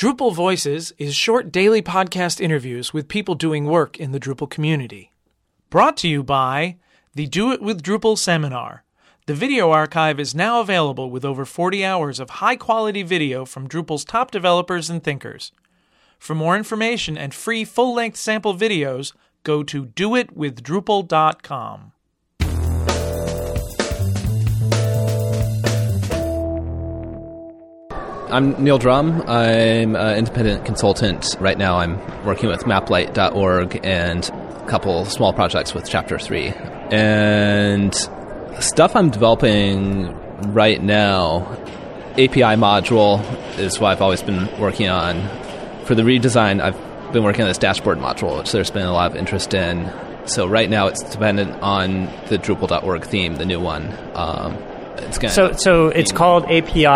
Drupal Voices is short daily podcast interviews with people doing work in the Drupal community. Brought to you by the Do It with Drupal seminar. The video archive is now available with over 40 hours of high-quality video from Drupal's top developers and thinkers. For more information and free full-length sample videos, go to doitwithdrupal.com. I'm Neil Drum. I'm an independent consultant. Right now I'm working with maplight.org and a couple small projects with Chapter 3. And stuff I'm developing right now, API module is what I've always been working on. For the redesign, I've been working on this dashboard module, which there's been a lot of interest in. So right now it's dependent on the Drupal.org theme, the new one. So it's called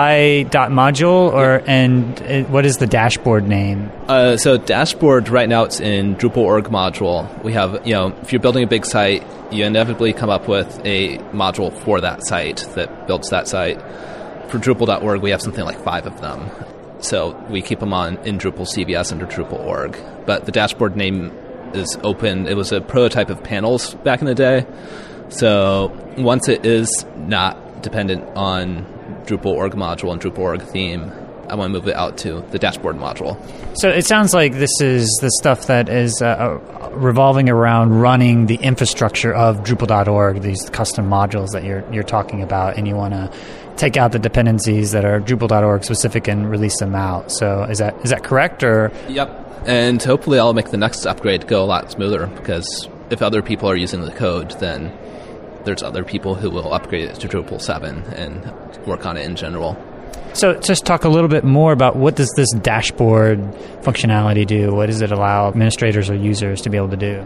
API.module, and what is the dashboard name? So dashboard right now it's in Drupal.org module. We have, if you're building a big site, you inevitably come up with a module for that site that builds that site. For Drupal.org, we have something like 5 of them. So we keep them in Drupal CVS under Drupal.org. But the dashboard name is open. It was a prototype of panels back in the day. So once it is not dependent on Drupal.org module and Drupal.org theme, I want to move it out to the dashboard module. So it sounds like this is the stuff that is revolving around running the infrastructure of Drupal.org, these custom modules that you're talking about, and you want to take out the dependencies that are Drupal.org specific and release them out. So is that correct? Or Yep. And hopefully I'll make the next upgrade go a lot smoother, because if other people are using the code, then there's other people who will upgrade it to Drupal 7 and work on it in general. So just talk a little bit more about what does this dashboard functionality do? What does it allow administrators or users to be able to do?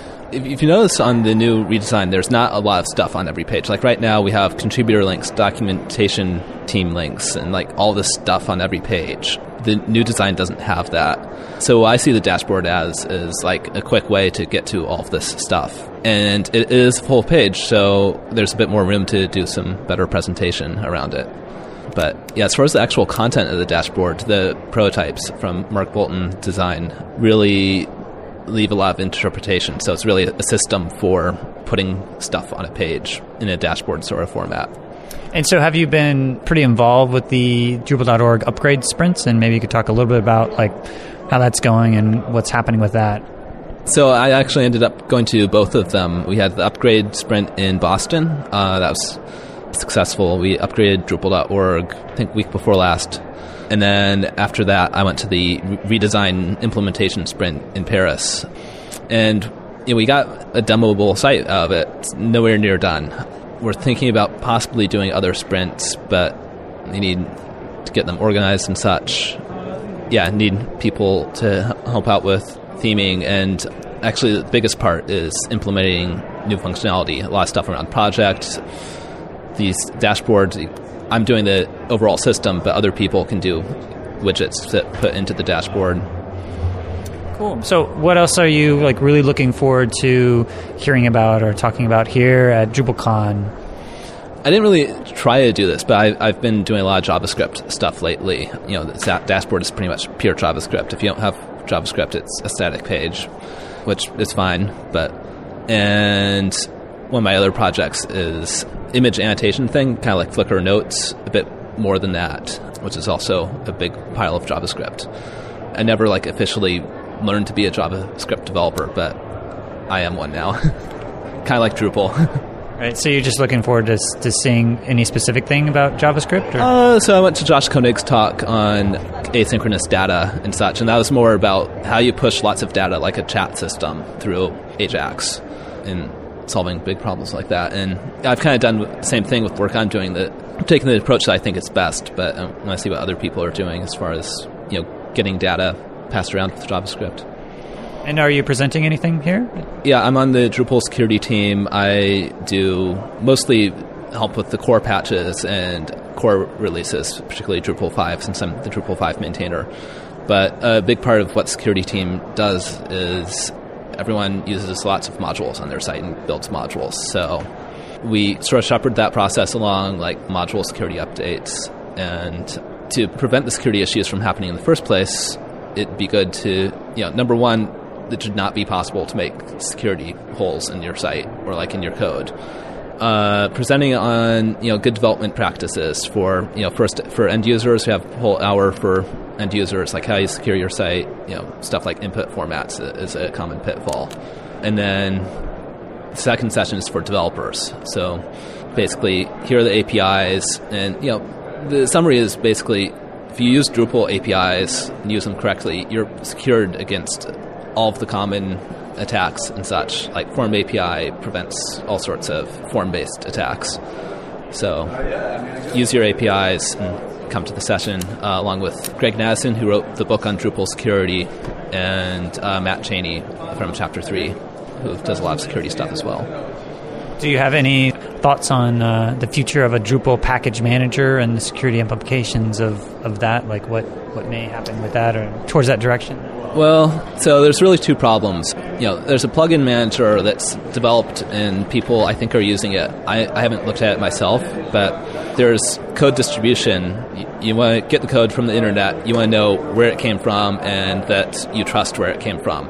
If you notice on the new redesign, there's not a lot of stuff on every page. Like right now, we have contributor links, documentation team links, and like all this stuff on every page. The new design doesn't have that. So I see the dashboard as is like a quick way to get to all of this stuff. And it is a full page, so there's a bit more room to do some better presentation around it. But yeah, as far as the actual content of the dashboard, the prototypes from Mark Bolton design really leave a lot of interpretation. So it's really a system for putting stuff on a page in a dashboard sort of format. And so have you been pretty involved with the Drupal.org upgrade sprints? And maybe you could talk a little bit about like how that's going and what's happening with that. So I actually ended up going to both of them. We had the upgrade sprint in Boston. That was successful. We upgraded Drupal.org, I think week before last. And then after that, I went to the redesign implementation sprint in Paris. And we got a demoable site out of it. It's nowhere near done. We're thinking about possibly doing other sprints, but we need to get them organized and such. Yeah, need people to help out with theming, and actually the biggest part is implementing new functionality. A lot of stuff around projects, these dashboards. I'm doing the overall system, but other people can do widgets that put into the dashboard. Cool. So what else are you like really looking forward to hearing about or talking about here at DrupalCon? I didn't really try to do this, but I've been doing a lot of JavaScript stuff lately. The dashboard is pretty much pure JavaScript. If you don't have JavaScript, it's a static page, which is fine. And one of my other projects is image annotation thing, kind of like Flickr Notes, a bit more than that, which is also a big pile of JavaScript. I never officially learned to be a JavaScript developer, but I am one now. Kind of like Drupal. Right, so you're just looking forward to seeing any specific thing about JavaScript? So I went to Josh Koenig's talk on asynchronous data and such, and that was more about how you push lots of data like a chat system through Ajax and solving big problems like that. And I've kind of done the same thing with work I'm doing, taking the approach that I think is best, but I want to see what other people are doing as far as getting data passed around with JavaScript. And are you presenting anything here? Yeah, I'm on the Drupal security team. I do mostly help with the core patches and core releases, particularly Drupal 5, since I'm the Drupal 5 maintainer. But a big part of what security team does is everyone uses lots of modules on their site and builds modules. So we sort of shepherd that process along, like module security updates and to prevent the security issues from happening in the first place, it'd be good to, number one, it should not be possible to make security holes in your site or like in your code. Presenting on good development practices for first for end users. We have a whole hour for end users, like how you secure your site. Stuff like input formats is a common pitfall. And then the second session is for developers. So basically, here are the APIs, and the summary is basically if you use Drupal APIs and use them correctly, you're secured against all of the common attacks and such. Like Form API prevents all sorts of form-based attacks. So use your APIs and come to the session along with Greg Naddison, who wrote the book on Drupal security, and Matt Cheney from Chapter 3, who does a lot of security stuff as well. Do you have any thoughts on the future of a Drupal package manager and the security implications of that? Like what may happen with that or towards that direction? Well, so there's really two problems. There's a plugin manager that's developed and people, I think, are using it. I haven't looked at it myself, but there's code distribution. You want to get the code from the internet. You want to know where it came from and that you trust where it came from.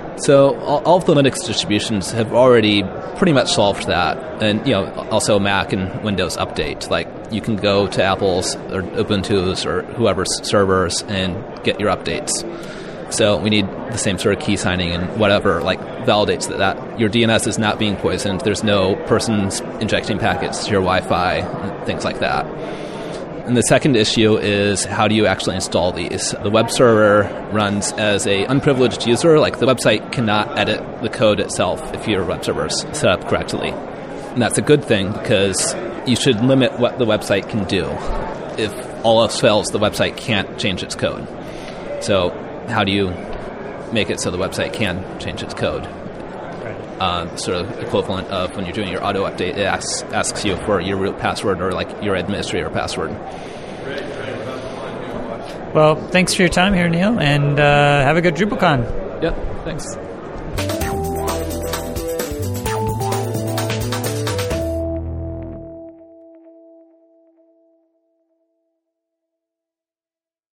So all of the Linux distributions have already pretty much solved that. And, also Mac and Windows Update. Like, you can go to Apple's or Ubuntu's or whoever's servers and get your updates. So we need the same sort of key signing and whatever, like, validates that your DNS is not being poisoned. There's no persons injecting packets to your Wi-Fi and things like that. And the second issue is how do you actually install these? The web server runs as a unprivileged user. Like, the website cannot edit the code itself if your web server's set up correctly. And that's a good thing because you should limit what the website can do. If all else fails, the website can't change its code. So how do you make it so the website can change its code? Sort of equivalent of when you're doing your auto update, it asks you for your root password or like your administrator password. Well, thanks for your time here, Neil, and have a good DrupalCon. Yep, thanks.